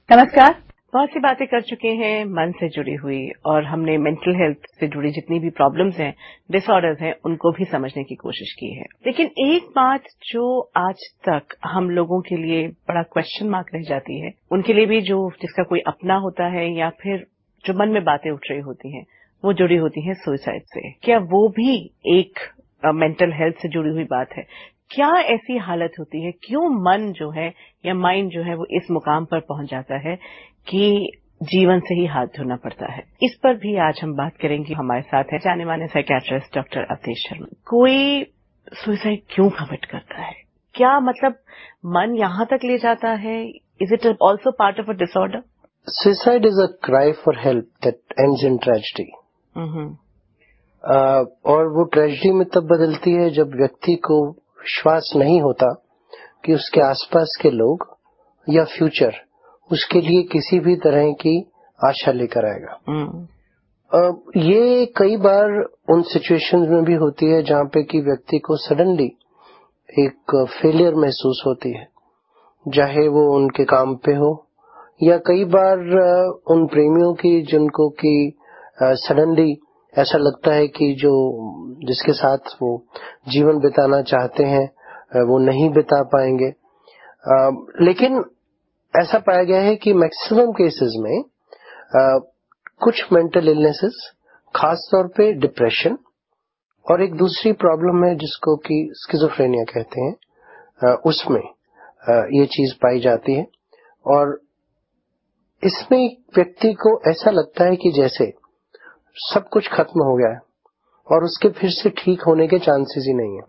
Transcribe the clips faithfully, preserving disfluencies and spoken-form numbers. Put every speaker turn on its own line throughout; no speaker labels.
नमस्कार। बहुत सी बातें कर चुके हैं मन से जुड़ी हुई, और हमने मेंटल हेल्थ से जुड़ी जितनी भी प्रॉब्लम्स हैं, डिसऑर्डर्स हैं, उनको भी समझने की कोशिश की है। लेकिन एक बात जो आज तक हम लोगों के लिए बड़ा क्वेश्चन मार्क रह जाती है, उनके लिए भी जो जिसका कोई अपना होता है या फिर जो मन में बातें उठ रही होती हैं, वो जुड़ी होती हैं सुसाइड से। क्या वो भी एक मेंटल हेल्थ से जुड़ी हुई बात है? क्या ऐसी हालत होती है, क्यों मन जो है या माइंड जो है वो इस मुकाम पर पहुंच जाता है कि जीवन से ही हाथ धोना पड़ता है? इस पर भी आज हम बात करेंगे। हमारे साथ है जाने माने साइकियाट्रिस्ट डॉक्टर अवधेश शर्मा। कोई सुसाइड क्यों कमिट करता है? क्या मतलब मन यहां तक ले जाता है? Is it also part of a disorder?
Suicide is a cry for help that ends in tragedy. और वो ट्रेजेडी में तब बदलती है जब व्यक्ति को विश्वास नहीं होता कि उसके आसपास के लोग या फ्यूचर उसके लिए किसी भी तरह की आशा लेकर आएगा। uh, ये कई बार उन सिचुएशंस में भी होती है जहां पे कि व्यक्ति को सडनली एक फेलियर महसूस होती है, चाहे वो उनके काम पे हो या कई बार uh, उन प्रेमियों की जिनको कि सडनली uh, ऐसा लगता है कि जो जिसके साथ वो जीवन बिताना चाहते हैं वो नहीं बिता पाएंगे। आ, लेकिन ऐसा पाया गया है कि मैक्सिमम केसेस में आ, कुछ मेंटल इलनेसेस, खास तौर पे डिप्रेशन और एक दूसरी प्रॉब्लम है जिसको कि स्किज़ोफ्रेनिया कहते हैं, आ, उसमें आ, ये चीज पाई जाती है। और इसमें व्यक्ति को ऐसा लगता है कि जैसे सब कुछ खत्म हो गया है और उसके फिर से ठीक होने के चांसेस ही नहीं है।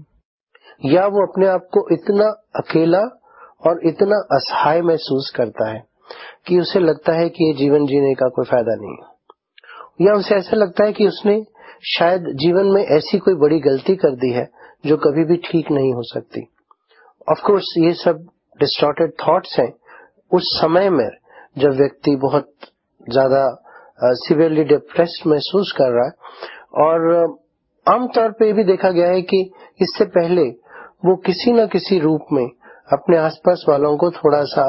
mm. या वो अपने आप को इतना अकेला और इतना असहाय महसूस करता है कि उसे लगता है कि ये जीवन जीने का कोई फायदा नहीं है, या उसे ऐसा लगता है कि उसने शायद जीवन में ऐसी कोई बड़ी गलती कर दी है जो कभी भी ठीक नहीं हो सकती। ऑफ कोर्स ये सब डिस्टॉर्टेड थॉट्स हैं उस समय में जब व्यक्ति बहुत ज्यादा सीवियरली डिप्रेस्ड महसूस कर रहा है। और आमतौर पे ये भी देखा गया है कि इससे पहले वो किसी न किसी रूप में अपने आसपास वालों को थोड़ा सा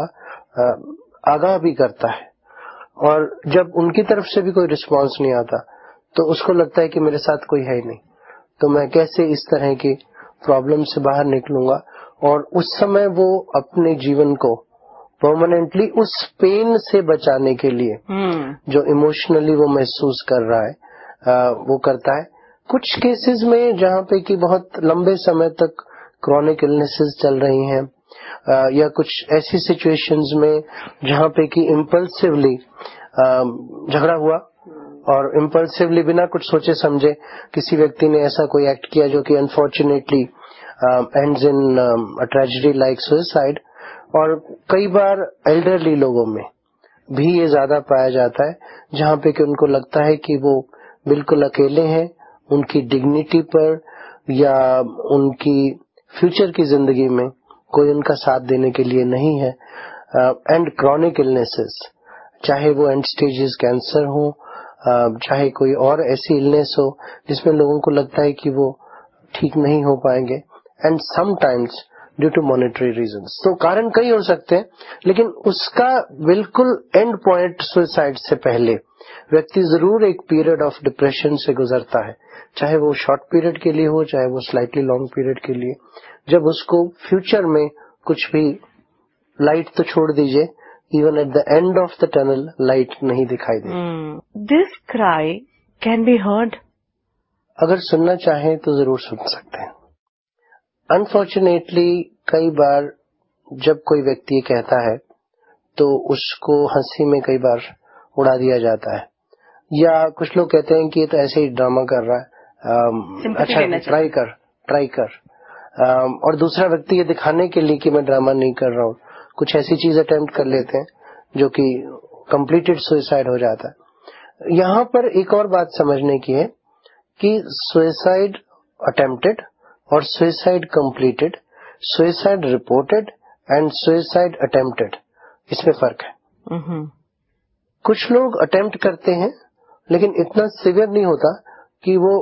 आगाह भी करता है, और जब उनकी तरफ से भी कोई रिस्पांस नहीं आता तो उसको लगता है कि मेरे साथ कोई है ही नहीं, तो मैं कैसे इस तरह की प्रॉब्लम से बाहर निकलूंगा। और उस समय वो अपने जीवन को परमानेंटली उस पेन से बचाने के लिए hmm. जो इमोशनली वो महसूस कर रहा है आ, वो करता है। कुछ केसेस में जहाँ पे कि बहुत लंबे समय तक क्रॉनिक इलनेसेस चल रही हैं, आ, या कुछ ऐसी सिचुएशंस में जहाँ पे कि इम्पल्सिवली झगड़ा हुआ और इम्पल्सिवली बिना कुछ सोचे समझे किसी व्यक्ति ने ऐसा कोई एक्ट किया जो कि unfortunately ends in a tragedy like suicide. और कई बार एल्डरली लोगों में भी ये ज्यादा पाया जाता है जहाँ पे कि उनको लगता है कि वो बिल्कुल अकेले हैं, उनकी डिग्निटी पर या उनकी फ्यूचर की जिंदगी में कोई उनका साथ देने के लिए नहीं है। एंड क्रॉनिक इलनेसेस, चाहे वो एंड स्टेजेस कैंसर हो, uh, चाहे कोई और ऐसी इलनेस हो जिसमें लोगों को लगता है कि वो ठीक नहीं हो पाएंगे, and sometimes due to monetary reasons. तो कारण कई हो सकते हैं, लेकिन उसका बिल्कुल एंड पॉइंट सुसाइड से पहले व्यक्ति जरूर एक पीरियड ऑफ डिप्रेशन से गुजरता है, चाहे वो शॉर्ट पीरियड के लिए हो चाहे वो स्लाइटली लॉन्ग पीरियड के लिए, जब उसको फ्यूचर में कुछ भी लाइट तो छोड़ दीजिए, even at the end of the tunnel light नहीं दिखाई देती।
This cry can be heard.
अगर सुनना चाहें तो जरूर सुन सकते हैं। अनफॉर्चुनेटली कई बार जब कोई व्यक्ति ये कहता है तो उसको हंसी में कई बार उड़ा दिया जाता है, या कुछ लोग कहते हैं कि ये तो ऐसे ही ड्रामा कर रहा है, अच्छा ट्राई कर ट्राई कर आ, और दूसरा व्यक्ति ये दिखाने के लिए कि मैं ड्रामा नहीं कर रहा हूँ कुछ ऐसी चीज अटेम्प्ट कर लेते हैं जो कि कंप्लीटेड सुसाइड हो जाता है। यहाँ पर एक और बात समझने की है कि सुसाइड अटेम्प्टेड और suicide completed, suicide reported and suicide attempted, इसमें फर्क है। mm-hmm. कुछ लोग अटेम्प्ट करते हैं लेकिन इतना सीवियर नहीं होता कि वो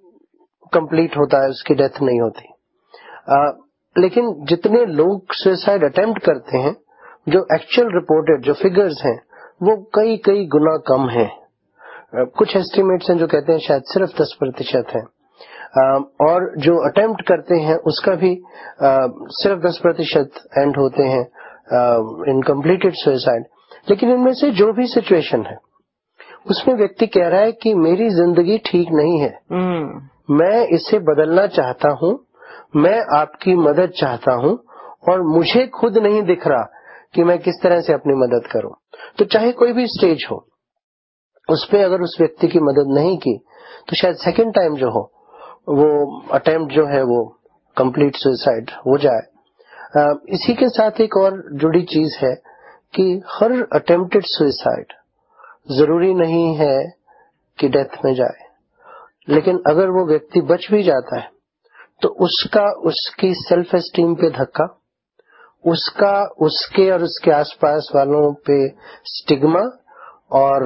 कंप्लीट होता है, उसकी डेथ नहीं होती। आ, लेकिन जितने लोग सुसाइड अटेम्प्ट करते हैं जो एक्चुअल रिपोर्टेड जो फिगर्स हैं वो कई कई गुना कम है। कुछ एस्टिमेट्स हैं जो कहते हैं शायद सिर्फ दस प्रतिशत है, और जो अटेम्प्ट करते हैं उसका भी सिर्फ दस प्रतिशत एंड होते हैं इन कंप्लीटेड सुसाइड। लेकिन इनमें से जो भी सिचुएशन है उसमें व्यक्ति कह रहा है कि मेरी जिंदगी ठीक नहीं है, mm. मैं इसे बदलना चाहता हूं, मैं आपकी मदद चाहता हूं, और मुझे खुद नहीं दिख रहा कि मैं किस तरह से अपनी मदद करूं। तो चाहे कोई भी स्टेज हो, उस पे अगर उस व्यक्ति की मदद नहीं की तो शायद सेकंड टाइम जो हो वो अटेम्प्ट जो है वो कंप्लीट सुसाइड हो जाए। इसी के साथ एक और जुड़ी चीज है कि हर अटेम्प्टेड सुसाइड जरूरी नहीं है कि डेथ में जाए, लेकिन अगर वो व्यक्ति बच भी जाता है तो उसका उसकी सेल्फ एस्टीम पे धक्का, उसका उसके और उसके आसपास वालों पे स्टिग्मा, और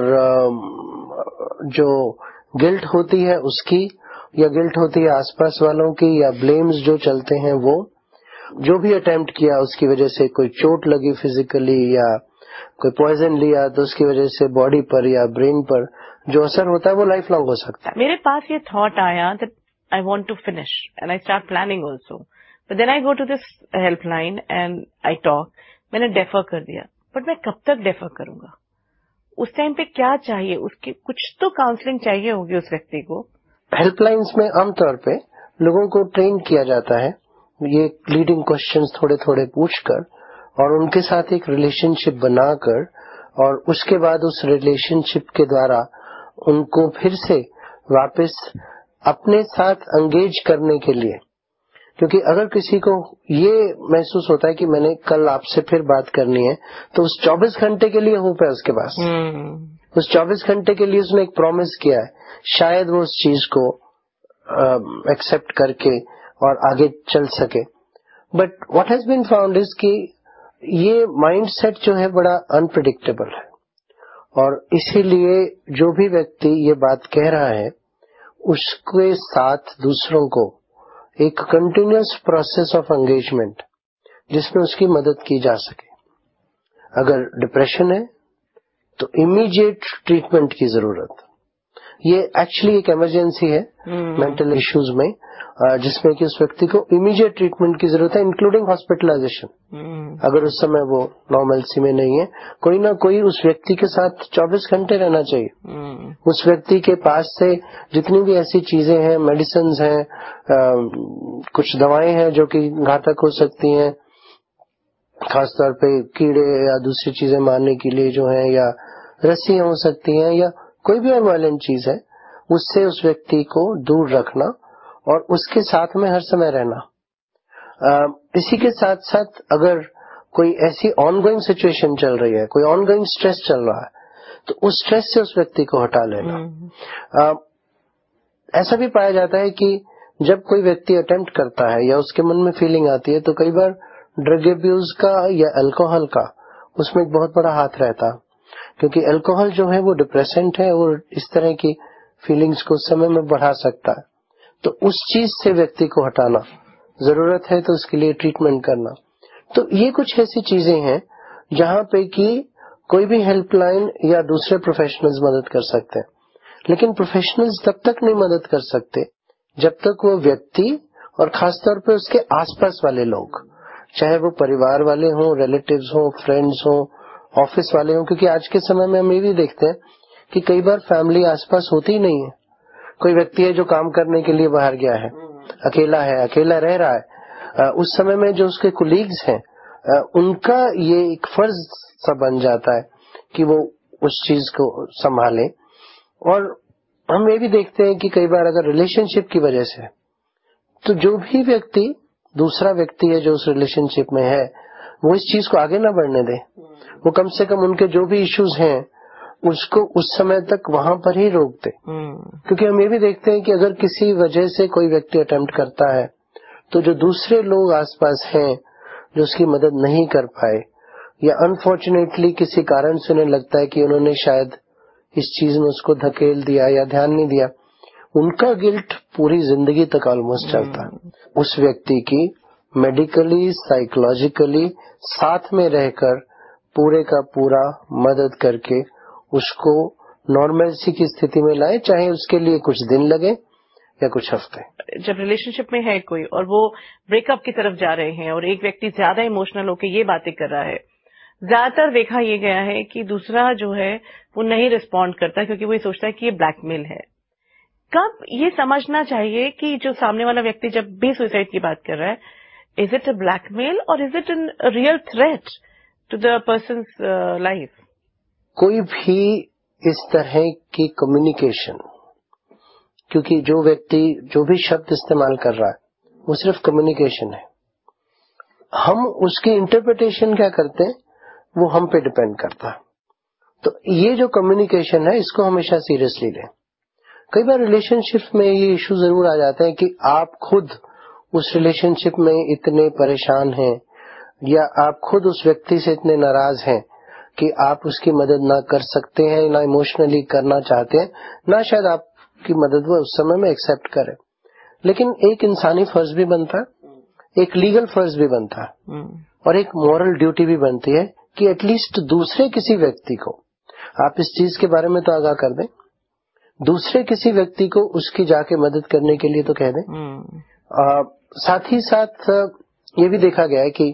जो गिल्ट होती है उसकी, या गिल्ट होती है आसपास वालों की, या ब्लेम्स जो चलते हैं वो, जो भी अटेम्प्ट किया उसकी वजह से कोई चोट लगी फिजिकली या कोई पॉइजन लिया तो उसकी वजह से बॉडी पर या ब्रेन पर जो असर होता है वो लाइफ लॉन्ग हो सकता है।
मेरे पास ये थॉट आया that I want to finish and I start planning also, but then I go to this helpline and I talk. मैंने डेफर कर दिया, बट मैं कब तक डेफर करूंगा? उस टाइम पे क्या चाहिए? उसकी कुछ तो काउंसलिंग चाहिए होगी उस व्यक्ति को।
हेल्पलाइंस में आमतौर पे लोगों को ट्रेन किया जाता है ये लीडिंग क्वेश्चंस थोड़े थोड़े पूछकर, और उनके साथ एक रिलेशनशिप बनाकर, और उसके बाद उस रिलेशनशिप के द्वारा उनको फिर से वापस अपने साथ एंगेज करने के लिए। क्योंकि अगर किसी को ये महसूस होता है कि मैंने कल आपसे फिर बात करनी है, तो उस चौबीस घंटे के लिए होप है उसके पास। hmm. उस चौबीस घंटे के लिए उसने एक प्रॉमिस किया है, शायद वो उस चीज को एक्सेप्ट uh, करके और आगे चल सके। But what has been found is कि ये माइंडसेट जो है बड़ा अनप्रेडिक्टेबल है, और इसीलिए जो भी व्यक्ति ये बात कह रहा है उसके साथ दूसरों को एक कंटिन्यूअस प्रोसेस ऑफ एंगेजमेंट जिसमें उसकी मदद की जा सके। अगर डिप्रेशन है तो इमीडिएट ट्रीटमेंट की जरूरत, ये एक्चुअली एक इमरजेंसी है मेंटल hmm. इश्यूज में, जिसमें कि उस व्यक्ति को इमीडिएट ट्रीटमेंट की जरूरत है, इंक्लूडिंग हॉस्पिटलाइजेशन। hmm. अगर उस समय वो नॉर्मलसी में नहीं है, कोई ना कोई उस व्यक्ति के साथ चौबीस घंटे रहना चाहिए। hmm. उस व्यक्ति के पास से जितनी भी ऐसी चीजें हैं, मेडिसिन हैं, आ, कुछ दवाएं हैं जो कि घातक हो सकती हैं, खासतौर पे कीड़े या दूसरी चीजें मारने के लिए जो है, या रस्सियां हो सकती हैं, या कोई भी और वायलेंट चीज है, उससे उस व्यक्ति को दूर रखना और उसके साथ में हर समय रहना। आ, इसी के साथ साथ अगर कोई ऐसी ऑनगोइंग सिचुएशन चल रही है, कोई ऑनगोइंग स्ट्रेस चल रहा है, तो उस स्ट्रेस से उस व्यक्ति को हटा लेना। आ, ऐसा भी पाया जाता है कि जब कोई व्यक्ति अटेम्प्ट करता है या उसके मन में फीलिंग आती है, तो कई बार ड्रग एब्यूज का या अल्कोहल का उसमें एक बहुत बड़ा हाथ रहता, क्योंकि अल्कोहल जो है वो डिप्रेसेंट है और इस तरह की फीलिंग्स को उस समय में बढ़ा सकता है। तो उस चीज से व्यक्ति को हटाना जरूरत है, तो उसके लिए ट्रीटमेंट करना। तो ये कुछ ऐसी चीजें हैं जहां पे कि कोई भी हेल्पलाइन या दूसरे प्रोफेशनल्स मदद कर सकते हैं, लेकिन प्रोफेशनल्स तब तक नहीं मदद कर सकते जब तक वो व्यक्ति और खासतौर पे उसके आसपास वाले लोग, चाहे वो परिवार वाले हों, रिलेटिव्स हों, फ्रेंड्स हों, ऑफिस वाले हों, क्योंकि आज के समय में हम ये भी देखते हैं कि कई बार फैमिली आसपास होती ही नहीं है। कोई व्यक्ति है जो काम करने के लिए बाहर गया है, अकेला है, अकेला रह रहा है, उस समय में जो उसके कोलीग्स हैं उनका ये एक फर्ज सा बन जाता है कि वो उस चीज को संभालें। और हम ये भी देखते हैं कि कई बार अगर रिलेशनशिप की वजह से, तो जो भी व्यक्ति दूसरा व्यक्ति है जो उस रिलेशनशिप में है, वो इस चीज को आगे ना बढ़ने दे, वो कम से कम उनके जो भी इश्यूज हैं उसको उस समय तक वहां पर ही रोक दे। hmm. क्योंकि हम ये भी देखते हैं कि अगर किसी वजह से कोई व्यक्ति अटेम्प्ट करता है, तो जो दूसरे लोग आसपास हैं जो उसकी मदद नहीं कर पाए, या अनफॉर्चुनेटली किसी कारण से उन्हें लगता है कि उन्होंने शायद इस चीज में उसको धकेल दिया या ध्यान नहीं दिया, उनका गिल्ट पूरी जिंदगी तक ऑलमोस्ट चलता है। hmm. उस व्यक्ति की मेडिकली, साइकोलॉजिकली साथ में रहकर पूरे का पूरा मदद करके उसको नॉर्मलसी की स्थिति में लाए, चाहे उसके लिए कुछ दिन लगे या कुछ हफ्ते।
जब रिलेशनशिप में है कोई और वो ब्रेकअप की तरफ जा रहे हैं और एक व्यक्ति ज्यादा इमोशनल होकर ये बातें कर रहा है, ज्यादातर देखा ये गया है कि दूसरा जो है वो नहीं रिस्पॉन्ड करता क्योंकि वो ये सोचता है कि ये ब्लैकमेल है। कब ये समझना चाहिए कि जो सामने वाला व्यक्ति जब भी सुसाइड की बात कर रहा है, इज इट अ ब्लैकमेल और is it an real threat to the person's life?
कोई भी इस तरह की कम्युनिकेशन, क्योंकि जो व्यक्ति जो भी शब्द इस्तेमाल कर रहा है वो सिर्फ कम्युनिकेशन है। हम उसकी इंटरप्रिटेशन क्या करते हैं वो हम पे डिपेंड करता है। तो ये जो कम्युनिकेशन है इसको हमेशा सीरियसली लें। कई बार रिलेशनशिप में ये इशू जरूर आ जाता है कि आप खुद उस रिलेशनशिप में इतने परेशान हैं या आप खुद उस व्यक्ति से इतने नाराज हैं कि आप उसकी मदद ना कर सकते हैं, ना इमोशनली करना चाहते हैं, ना शायद आपकी मदद वो उस समय में एक्सेप्ट करे। लेकिन एक इंसानी फर्ज भी बनता है, एक लीगल फर्ज भी बनता है और एक मॉरल ड्यूटी भी बनती है कि एटलीस्ट दूसरे किसी व्यक्ति को आप इस चीज के बारे में तो आगाह कर दें, दूसरे किसी व्यक्ति को उसकी जाके मदद करने के लिए तो कह दें। आ, साथ ही साथ ये भी देखा गया है कि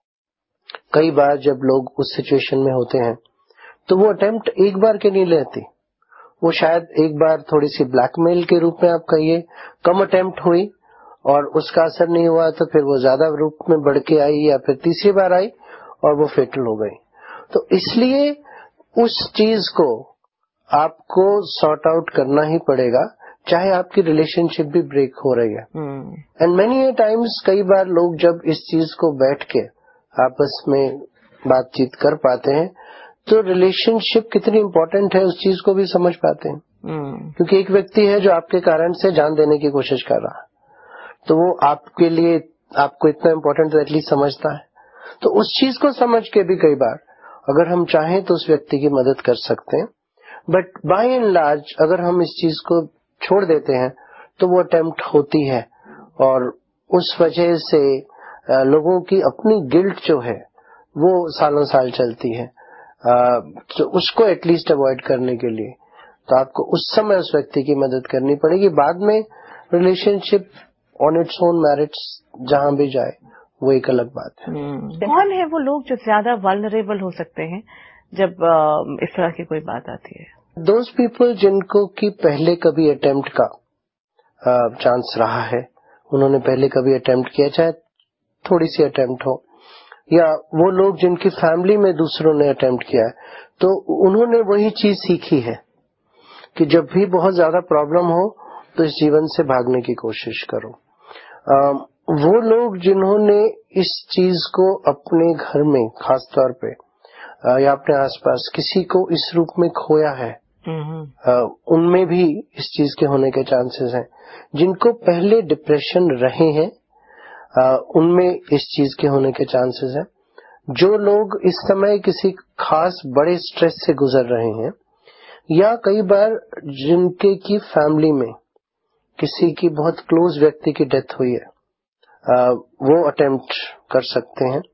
कई बार जब लोग उस सिचुएशन में होते हैं तो वो अटेम्प्ट एक बार के नहीं लेती, वो शायद एक बार थोड़ी सी ब्लैकमेल के रूप में आप कहिए कम अटेम्प्ट हुई और उसका असर नहीं हुआ तो फिर वो ज्यादा रूप में बढ़ के आई या फिर तीसरी बार आई और वो फेटल हो गई। तो इसलिए उस चीज को आपको सॉर्ट आउट करना ही पड़ेगा, चाहे आपकी रिलेशनशिप भी ब्रेक हो रही है। एंड मेनी टाइम्स कई बार लोग जब इस चीज को बैठ के आपस में बातचीत कर पाते हैं तो रिलेशनशिप कितनी इम्पोर्टेंट है उस चीज को भी समझ पाते हैं। hmm. क्योंकि एक व्यक्ति है जो आपके कारण से जान देने की कोशिश कर रहा है तो वो आपके लिए आपको इतना इम्पोर्टेंट तो एटलीस्ट समझता है। तो उस चीज को समझ के भी कई बार अगर हम चाहें तो उस व्यक्ति की मदद कर सकते हैं, बट बाय एंड लार्ज अगर हम इस चीज को छोड़ देते हैं तो वो अटेम्प्ट होती है और उस वजह से लोगों की अपनी गिल्ट जो है वो सालों साल चलती है। तो उसको एटलीस्ट अवॉइड करने के लिए तो आपको उस समय उस व्यक्ति की मदद करनी पड़ेगी। बाद में relationship on its own merits जहां भी जाए वो एक अलग बात है।
कौन है वो लोग जो ज्यादा वल्नरेबल हो सकते हैं जब इस तरह की कोई बात आती है?
दोज पीपल जिनको कि पहले कभी अटेम्प्ट का चांस रहा है, उन्होंने पहले कभी अटेम्प्ट किया, चाहे थोड़ी सी अटेम्प्ट हो, या वो लोग जिनकी फैमिली में दूसरों ने अटेम्प्ट किया है तो उन्होंने वही चीज सीखी है कि जब भी बहुत ज्यादा प्रॉब्लम हो तो इस जीवन से भागने की कोशिश करो। आ, वो लोग जिन्होंने इस चीज को अपने घर में खास तौर पे आ, या अपने आसपास किसी को इस रूप में खोया है, आ, उनमें भी इस चीज के होने के चांसेस हैं। जिनको पहले डिप्रेशन रहे हैं Uh, उनमें इस चीज के होने के चांसेस हैं। जो लोग इस समय किसी खास बड़े स्ट्रेस से गुजर रहे हैं या कई बार जिनके की फैमिली में किसी की बहुत क्लोज व्यक्ति की डेथ हुई है, uh, वो अटेम्प्ट कर सकते हैं।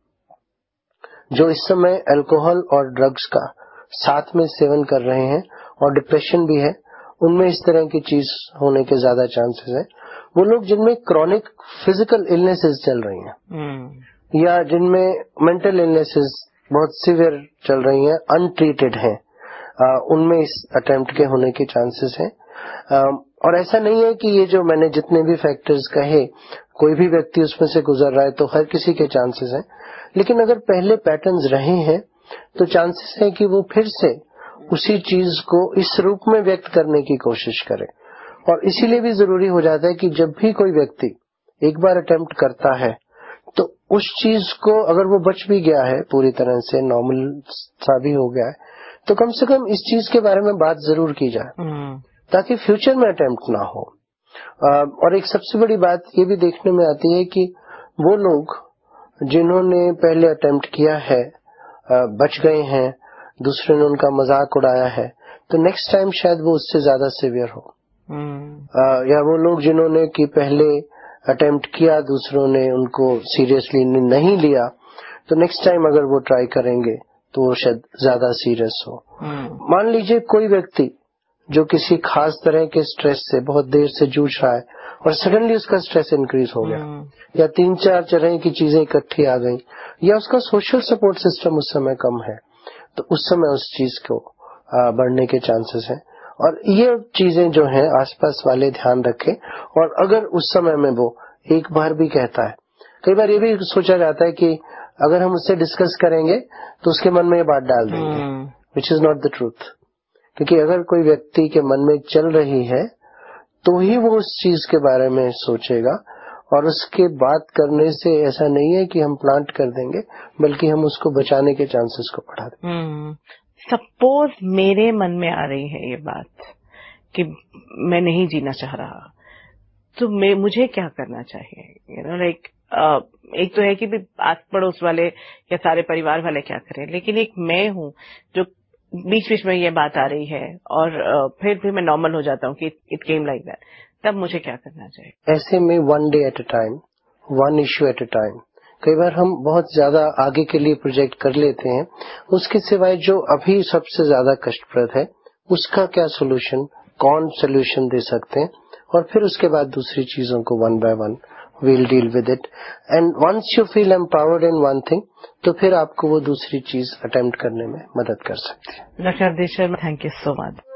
जो इस समय अल्कोहल और ड्रग्स का साथ में सेवन कर रहे हैं और डिप्रेशन भी है, उनमें इस तरह की चीज होने के ज्यादा चांसेस है। वो लोग जिनमें क्रॉनिक फिजिकल इलनेसेस चल रही हैं hmm. या जिनमें मेंटल इलनेसेस बहुत सीवियर चल रही हैं, अनट्रीटेड हैं, उनमें इस अटेम्प्ट के होने के चांसेस हैं। आ, और ऐसा नहीं है कि ये जो मैंने जितने भी फैक्टर्स कहे कोई भी व्यक्ति उसमें से गुजर रहा है तो हर किसी के चांसेस हैं, लेकिन अगर पहले पैटर्न्स रहे हैं तो चांसेस है कि वो फिर से उसी चीज को इस रूप में व्यक्त करने की कोशिश करे। और इसीलिए भी जरूरी हो जाता है कि जब भी कोई व्यक्ति एक बार अटेम्प्ट करता है तो उस चीज को अगर वो बच भी गया है, पूरी तरह से नॉर्मल सा भी हो गया है, तो कम से कम इस चीज के बारे में बात जरूर की जाए hmm. ताकि फ्यूचर में अटेम्प्ट ना हो। और एक सबसे बड़ी बात ये भी देखने में आती है कि वो लोग जिन्होंने पहले अटेम्प्ट किया है बच गए हैं, दूसरे ने उनका मजाक उड़ाया है, तो नेक्स्ट टाइम शायद वो उससे ज्यादा सीवियर हो। Hmm. uh, या वो लोग जिन्होंने कि पहले अटेम्प्ट किया, दूसरों ने उनको सीरियसली नहीं लिया, तो नेक्स्ट टाइम अगर वो ट्राई करेंगे तो वो शायद ज्यादा सीरियस हो। मान लीजिए कोई व्यक्ति जो किसी खास तरह के स्ट्रेस से बहुत देर से जूझ रहा है और सडनली उसका स्ट्रेस इंक्रीज हो गया, या तीन चार तरह की चीजें इकट्ठी आ गई, या उसका सोशल सपोर्ट सिस्टम उस समय कम है, तो उस समय उस चीज को बढ़ने के चांसेस हैं। और ये चीजें जो हैं आसपास वाले ध्यान रखें। और अगर उस समय में वो एक बार भी कहता है, कई बार ये भी सोचा जाता है कि अगर हम उससे डिस्कस करेंगे तो उसके मन में ये बात डाल देंगे, which is not the truth. क्योंकि अगर कोई व्यक्ति के मन में चल रही है तो ही वो उस चीज के बारे में सोचेगा, और उसके बात करने से ऐसा नहीं है कि हम प्लांट कर देंगे, बल्कि हम उसको बचाने के चांसेस को बढ़ा देंगे।
सपोज मेरे मन में आ रही है ये बात कि मैं नहीं जीना चाह रहा, तो मैं मुझे क्या करना चाहिए? यू नो लाइक एक तो है कि आस पड़ोस वाले या सारे परिवार वाले क्या करें, लेकिन एक मैं हूं जो बीच बीच में ये बात आ रही है और uh, फिर भी मैं नॉर्मल हो जाता हूँ कि इट केम लाइक दैट, तब मुझे क्या करना चाहिए?
ऐसे में one day at a time, one issue at a time. कई बार हम बहुत ज्यादा आगे के लिए प्रोजेक्ट कर लेते हैं, उसके सिवाय जो अभी सबसे ज्यादा कष्टप्रद है उसका क्या सोल्यूशन, कौन सोल्यूशन दे सकते हैं, और फिर उसके बाद दूसरी चीजों को one by one we'll deal with it. And once you feel empowered in one thing, तो फिर आपको वो दूसरी चीज अटेम्प्ट करने में मदद कर सकती है।
डॉक्टर देशर, थैंक यू सो मच।